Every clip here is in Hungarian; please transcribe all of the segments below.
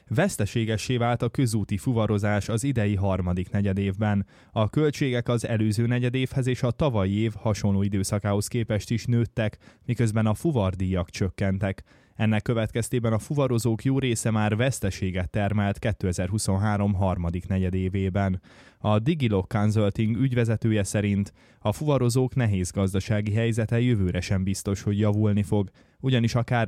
Veszteségessé vált a közúti fuvarozás az idei harmadik negyedévben. A költségek az előző negyedévhez és a tavalyi év hasonló időszakához képest is nőttek, miközben a fuvardíjak csökkentek. Ennek következtében a fuvarozók jó része már veszteséget termelt 2023 harmadik negyedévében. A Digilog Consulting ügyvezetője szerint a fuvarozók nehéz gazdasági helyzete jövőre sem biztos, hogy javulni fog, ugyanis akár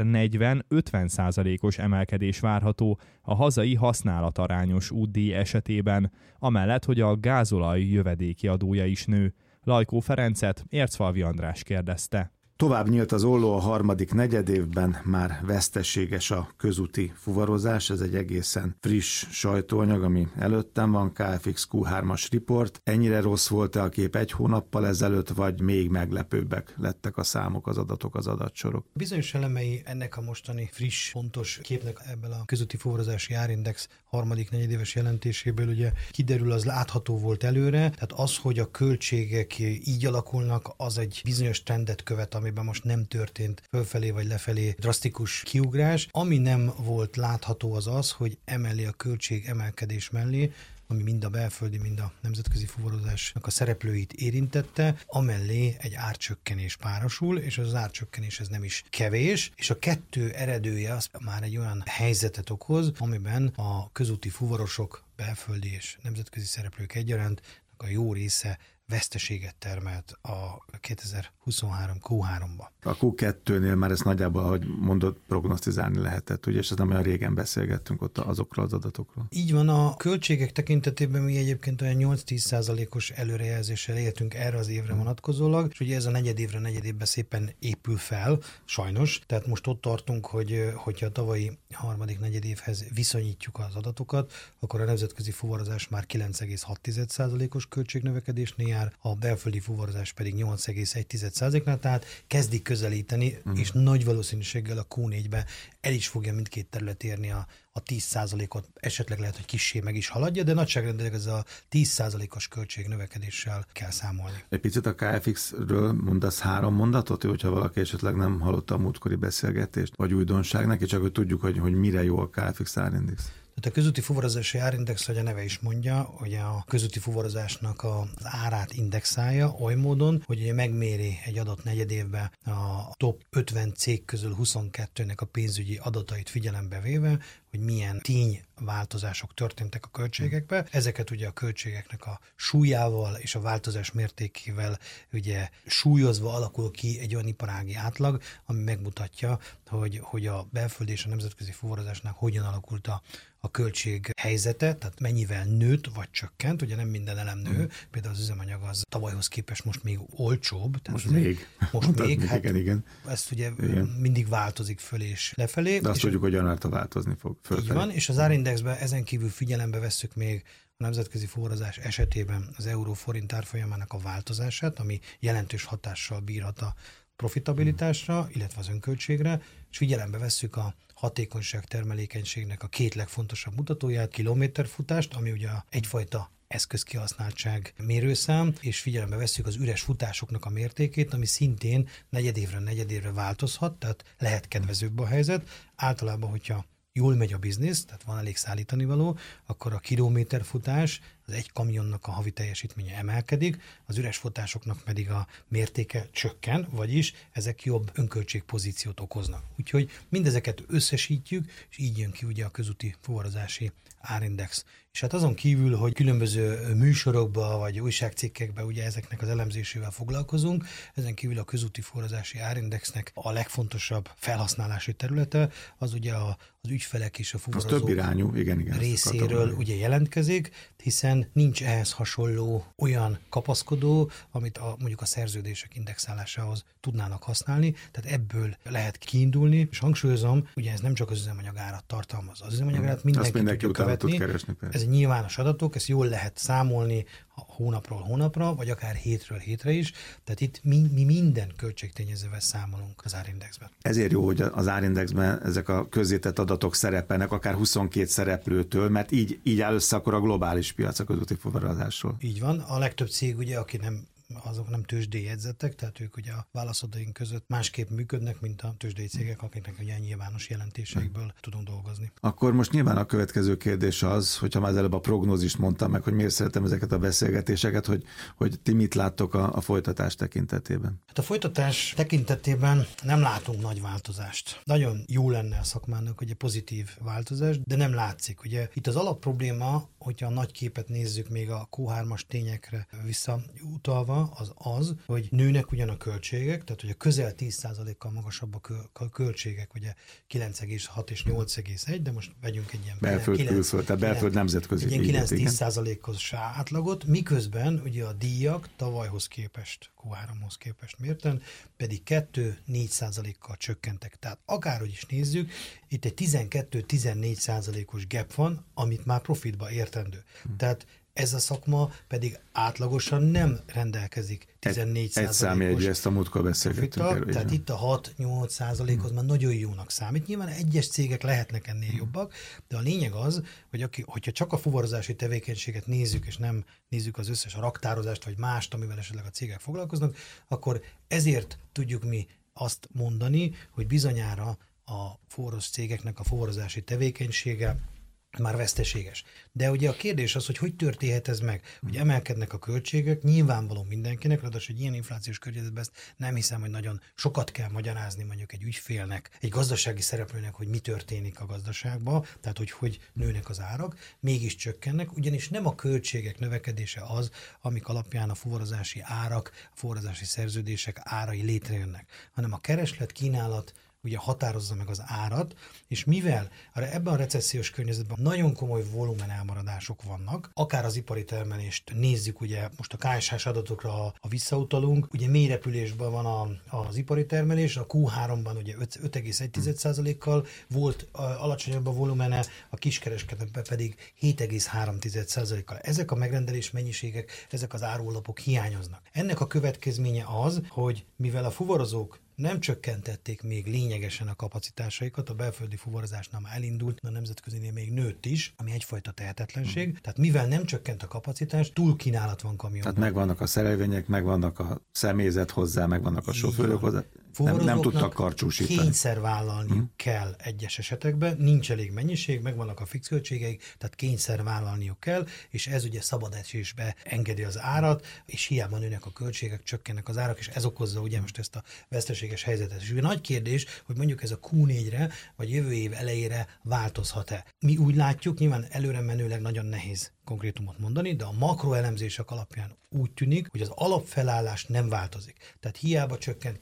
40-50%-os emelkedés várható a hazai használatarányos útdíj esetében, amellett, hogy a gázolaj jövedéki adója is nő. Lajkó Ferencet Ércfalvi András kérdezte. Tovább nyílt az olló a harmadik negyedévben, már veszteséges a közúti fuvarozás, ez egy egészen friss sajtóanyag, ami előttem van, KFX Q3-as report. Ennyire rossz volt-e a kép egy hónappal ezelőtt, vagy még meglepőbbek lettek a számok, az adatok, az adatsorok? Bizonyos elemei ennek a mostani friss, fontos képnek ebből a közúti fuvarozási árindex harmadik negyedéves jelentéséből ugye kiderül, az látható volt előre, tehát az, hogy a költségek így alakulnak, az egy bizonyos trendet követ, amiben most nem történt fölfelé vagy lefelé drasztikus kiugrás. Ami nem volt látható az, hogy emellé a költség emelkedés mellé, ami mind a belföldi, mind a nemzetközi fuvarozásnak a szereplőit érintette, amellé egy árcsökkenés párosul, és az árcsökkenés ez nem is kevés, és a kettő eredője az már egy olyan helyzetet okoz, amiben a közúti fuvarosok, belföldi és nemzetközi szereplők egyaránt a jó része veszteséget termelt a 2023 Q3-ba. A Q2-nél már ezt nagyjából, ahogy mondott, prognosztizálni lehetett, ugye, és ez nem olyan régen beszélgettünk ott azokról az adatokról. Így van, a költségek tekintetében mi egyébként olyan 8-10%-os előrejelzéssel éltünk erre az évre vonatkozólag, és ugye ez a negyedévben szépen épül fel, sajnos, tehát most ott tartunk, hogyha a tavalyi harmadik negyedévhez viszonyítjuk az adatokat, akkor a nemzetközi fuvarozás már 9,6%-os költségnövekedésnél jár, a belföldi fuvarozás pedig 8,1%-nál, tehát kezdik közelíteni, és nagy valószínűséggel a Q4-ben el is fogja mindkét terület érni a 10%-ot, esetleg lehet, hogy kissé meg is haladja, de nagyságrendileg ez a 10%-os költségnövekedéssel kell számolni. Egy picit a KFX-ről mondasz 3 mondatot, hogyha valaki esetleg nem hallotta a múltkori beszélgetést, vagy újdonság neki, csak hogy tudjuk, hogy mire jó a KFX árindex. Tehát a közúti fuvarozási árindex, hogy a neve is mondja, hogy a közúti fuvarozásnak az árát indexálja oly módon, hogy ugye megméri egy adott negyedévben a top 50 cég közül 22-nek a pénzügyi adatait figyelembe véve, hogy milyen tényváltozások történtek a költségekbe. Ezeket ugye a költségeknek a súlyával és a változás mértékével ugye súlyozva alakul ki egy olyan iparági átlag, ami megmutatja, hogy a belföldi és a nemzetközi fuvarozásnak hogyan alakult a költség helyzete, tehát mennyivel nőtt vagy csökkent, ugye nem minden elem nő, például az üzemanyag az tavalyhoz képest most még olcsóbb. Tehát most még, hát igen. ezt ugye igen. Mindig változik föl és lefelé. De azt tudjuk, hogy januártól változni fog. Így van, és az árindexben ezen kívül figyelembe vesszük még a nemzetközi fuvarozás esetében az euró-forint árfolyamának a változását, ami jelentős hatással bírhat a profitabilitásra, illetve az önköltségre, és figyelembe vesszük a hatékonyság termelékenységnek a két legfontosabb mutatóját, kilométerfutást, ami ugye egyfajta eszközkihasználtság mérőszám, és figyelembe vesszük az üres futásoknak a mértékét, ami szintén negyedévre változhat, tehát lehet kedvezőbb a helyzet. Általában, hogyha jól megy a biznisz, tehát van elég szállítani való, akkor a kilométerfutás, az egy kamionnak a havi teljesítménye emelkedik, az üres futásoknak pedig a mértéke csökken, vagyis ezek jobb önköltségpozíciót okoznak. Úgyhogy mindezeket összesítjük, és így jön ki ugye a közúti fuvarozási árindex. És hát azon kívül, hogy különböző műsorokba vagy újságcikkekbe ugye ezeknek az elemzésével foglalkozunk, ezen kívül a közúti fuvarozási árindexnek a legfontosabb felhasználási területe az ugye az ügyfelek és a fuvarozók több irányú, igen, részéről ugye jelentkezik, hiszen nincs ehhez hasonló olyan kapaszkodó, amit mondjuk a szerződések indexálásához tudnának használni, tehát ebből lehet kiindulni, és hangsúlyozom, ugye ez nem csak az üzemanyag árat tartalmaz, az üzemanyag árat mindenki tudja követni, ez egy nyilvános adatok, ezt jól lehet számolni hónapról hónapra, vagy akár hétről hétre is, tehát itt mi minden költségtényezővel számolunk az árindexben. Ezért jó, hogy az árindexben ezek a közzétett adatok szerepelnek, akár 22 szereplőtől, mert így áll össze akkor a globális piac a közúti fuvarozásról. Így van, a legtöbb cég ugye, aki nem azok nem tőzsdei jegyzettek, tehát ők ugye a válaszadóink között másképp működnek, mint a tőzsdei cégek, akiknek ugye nyilvános jelentéseikből tudunk dolgozni. Akkor most nyilván a következő kérdés az, hogyha már előbb a prognózist mondtam meg, hogy miért szeretem ezeket a beszélgetéseket, hogy ti mit láttok a folytatás tekintetében? Hát a folytatás tekintetében nem látunk nagy változást. Nagyon jó lenne a szakmának, ugye pozitív változás, de nem látszik. Ugye itt az alapprobléma, hogyha a nagy képet nézzük még a Q3-as tényekre visszautalva, az, hogy nőnek ugyan a költségek, tehát hogy a közel 10%-kal magasabb a költségek, ugye 9,6 és 8,1, de most vegyünk egy ilyen belföld nemzetközi. Egy ilyen 9-10%-os átlagot, miközben ugye a díjak tavalyhoz képest, Q3-hoz képest mérten, pedig 2-4%-kal csökkentek. Tehát akárhogy is nézzük, itt egy 12-14%-os gap van, amit már profitba értendő. Tehát ez a szakma pedig átlagosan nem rendelkezik 14%-os. Egy számjegyű, ezt a múltkor beszélgettünk erről. Tehát itt a 6-8%-hoz már nagyon jónak számít. Nyilván egyes cégek lehetnek ennél jobbak, de a lényeg az, hogy hogyha csak a fuvarozási tevékenységet nézzük, és nem nézzük az összes raktározást, vagy mást, amivel esetleg a cégek foglalkoznak, akkor ezért tudjuk mi azt mondani, hogy bizonyára a fuvaros cégeknek a fuvarozási tevékenysége már veszteséges. De ugye a kérdés az, hogy történhet ez meg? Hogy emelkednek a költségek, nyilvánvaló mindenkinek, ráadásul egy ilyen inflációs környezetben ezt nem hiszem, hogy nagyon sokat kell magyarázni mondjuk egy ügyfélnek, egy gazdasági szereplőnek, hogy mi történik a gazdaságban, tehát hogy nőnek az árak, mégis csökkennek, ugyanis nem a költségek növekedése az, amik alapján a fuvarozási árak, a fuvarozási szerződések árai létrejönnek, hanem a kereslet, kínálat ugye határozza meg az árat, és mivel ebben a recessziós környezetben nagyon komoly volumen elmaradások vannak, akár az ipari termelést nézzük, ugye most a KSH-s adatokra, ha visszautalunk, ugye mély repülésben van az ipari termelés, a Q3-ban ugye 5,1%-kal volt alacsonyabb a volumene, a kiskereskedelemben pedig 7,3%-kal. Ezek a megrendelés mennyiségek, ezek az árulapok hiányoznak. Ennek a következménye az, hogy mivel a fuvarozók nem csökkentették még lényegesen a kapacitásaikat, a belföldi fuvarozásnál már elindult, a nemzetközinél még nőtt is, ami egyfajta tehetetlenség. Tehát mivel nem csökkent a kapacitás, túlkínálat van kamionban. Tehát megvannak a szerelvények, megvannak a személyzet hozzá, megvannak a sofőrök hozzá. Nem tudtak karcsúsítani. Kényszer vállalni kell egyes esetekben, nincs elég mennyiség, megvannak a fix költségeik, tehát kényszer vállalniuk kell, és ez ugye szabad esésbe engedi az árat, és hiába nőnek a költségek, csökkennek az árak, és ez okozza ugye most ezt a veszteséges helyzetet. És ugye nagy kérdés, hogy mondjuk ez a Q4-re, vagy jövő év elejére változhat-e. Mi úgy látjuk, nyilván előre menőleg nagyon nehéz konkrétumot mondani, de a makroelemzések alapján úgy tűnik, hogy az alapfelállás nem változik. Tehát hiába csökkent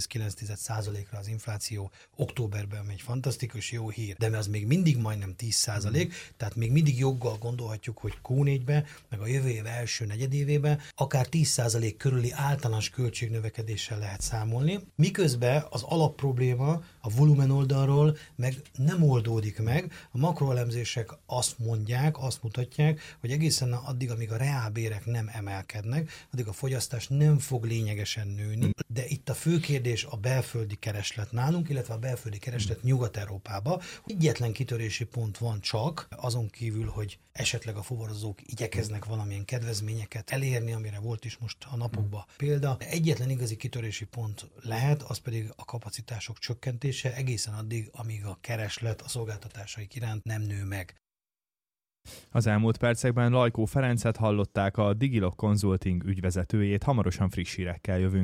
9,9%-ra az infláció októberben, egy fantasztikus jó hír, de az még mindig majdnem 10%, tehát még mindig joggal gondolhatjuk, hogy Q4-be, meg a jövő év első negyedévében akár 10% körüli általános költségnövekedéssel lehet számolni, miközben az alapprobléma a volumen oldalról meg nem oldódik meg. A makroelemzések azt mutatják, hogy egészen addig, amíg a reálbérek nem emelkednek, addig a fogyasztás nem fog lényegesen nőni. De itt a fő kérdés a belföldi kereslet nálunk, illetve a belföldi kereslet Nyugat-Európában. Egyetlen kitörési pont van csak, azon kívül, hogy esetleg a fuvarozók igyekeznek valamilyen kedvezményeket elérni, amire volt is most a napokban példa. Egyetlen igazi kitörési pont lehet, az pedig a kapacitások csökkentése egészen addig, amíg a kereslet a szolgáltatásaik iránt nem nő meg. Az elmúlt percekben Lajkó Ferencet hallották, a Digilog Consulting ügyvezetőjét, hamarosan friss hírekkel jövünk.